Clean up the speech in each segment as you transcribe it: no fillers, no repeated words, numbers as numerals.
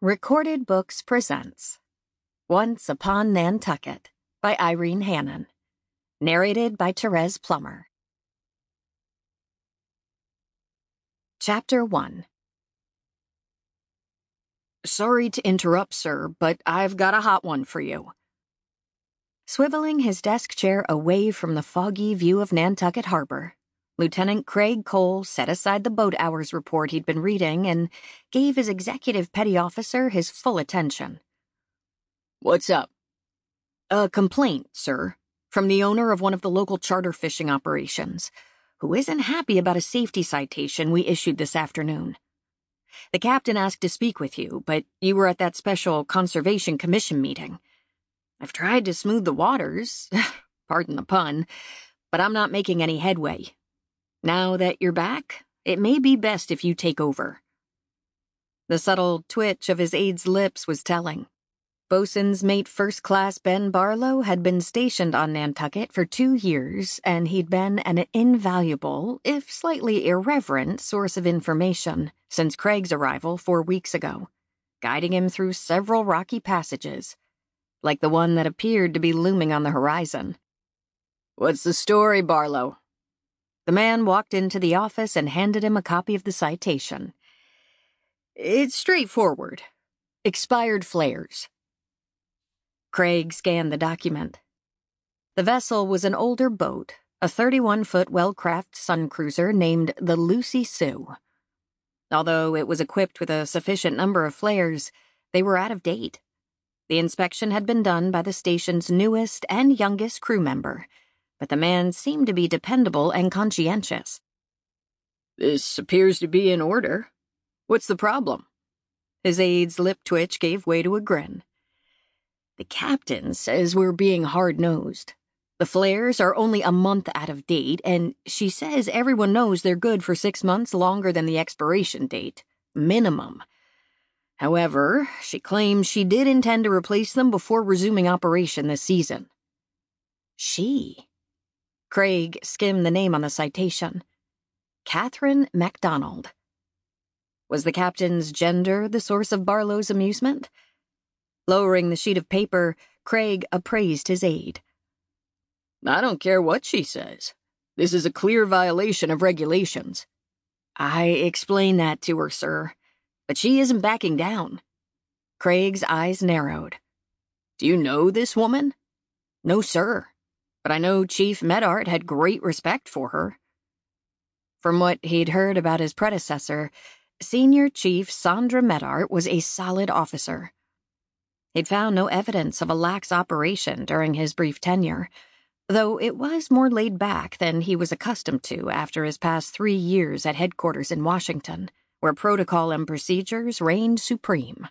Recorded Books presents Once Upon Nantucket by Irene Hannon. Narrated by Therese Plummer. Chapter 1. Sorry to interrupt, sir, but I've got a hot one for you. Swiveling his desk chair away from the foggy view of Nantucket Harbor, Lieutenant Craig Cole set aside the boat hours report he'd been reading and gave his executive petty officer his full attention. What's up? A complaint, sir, from the owner of one of the local charter fishing operations, who isn't happy about a safety citation we issued this afternoon. The captain asked to speak with you, but you were at that special Conservation Commission meeting. I've tried to smooth the waters, pardon the pun, but I'm not making any headway. Now that you're back, it may be best if you take over. The subtle twitch of his aide's lips was telling. Bosun's mate First Class Ben Barlow had been stationed on Nantucket for 2 years, and he'd been an invaluable, if slightly irreverent, source of information since Craig's arrival 4 weeks ago, guiding him through several rocky passages, like the one that appeared to be looming on the horizon. What's the story, Barlow? The man walked into the office and handed him a copy of the citation. It's straightforward. Expired flares. Craig scanned the document. The vessel was an older boat, a 31-foot well-crafted sun cruiser named the Lucy Sue. Although it was equipped with a sufficient number of flares, they were out of date. The inspection had been done by the station's newest and youngest crew member, but the man seemed to be dependable and conscientious. This appears to be in order. What's the problem? His aide's lip twitch gave way to a grin. The captain says we're being hard-nosed. The flares are only a month out of date, and she says everyone knows they're good for 6 months longer than the expiration date. Minimum. However, she claims she did intend to replace them before resuming operation this season. She? Craig skimmed the name on the citation. Catherine MacDonald. Was the captain's gender the source of Barlow's amusement? Lowering the sheet of paper, Craig appraised his aide. I don't care what she says. This is a clear violation of regulations. I explained that to her, sir, but she isn't backing down. Craig's eyes narrowed. Do you know this woman? No, sir, but I know Chief Medart had great respect for her. From what he'd heard about his predecessor, Senior Chief Sandra Medart was a solid officer. He'd found no evidence of a lax operation during his brief tenure, though it was more laid back than he was accustomed to after his past 3 years at headquarters in Washington, where protocol and procedures reigned supreme.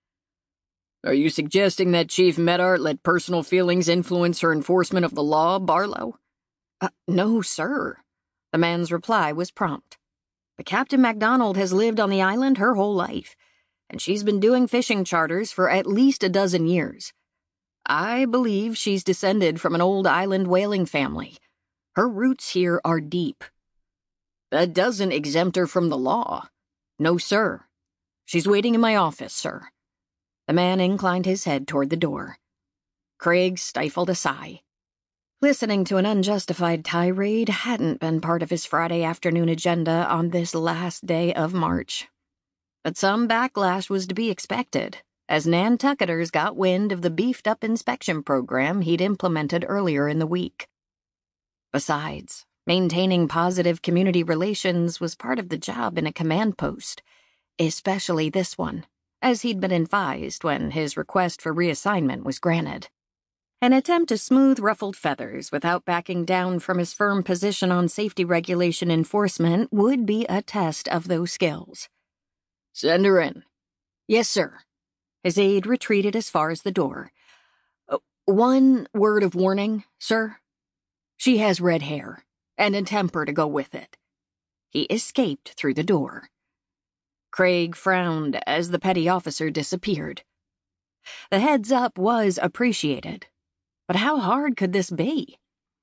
Are you suggesting that Chief Medart let personal feelings influence her enforcement of the law, Barlow? No, sir. The man's reply was prompt. But Captain MacDonald has lived on the island her whole life, and she's been doing fishing charters for at least a dozen years. I believe she's descended from an old island whaling family. Her roots here are deep. That doesn't exempt her from the law. No, sir. She's waiting in my office, sir. The man inclined his head toward the door. Craig stifled a sigh. Listening to an unjustified tirade hadn't been part of his Friday afternoon agenda on this last day of March. But some backlash was to be expected, as Nantucketers got wind of the beefed-up inspection program he'd implemented earlier in the week. Besides, maintaining positive community relations was part of the job in a command post, especially this one, as he'd been advised when his request for reassignment was granted. An attempt to smooth ruffled feathers without backing down from his firm position on safety regulation enforcement would be a test of those skills. Send her in. Yes, sir. His aide retreated as far as the door. One word of warning, sir. She has red hair, and a temper to go with it. He escaped through the door. Craig frowned as the petty officer disappeared. The heads-up was appreciated, but how hard could this be?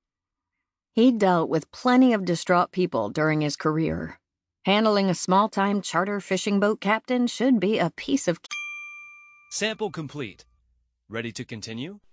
He'd dealt with plenty of distraught people during his career. Handling a small-time charter fishing boat captain should be a piece of Sample complete. Ready to continue?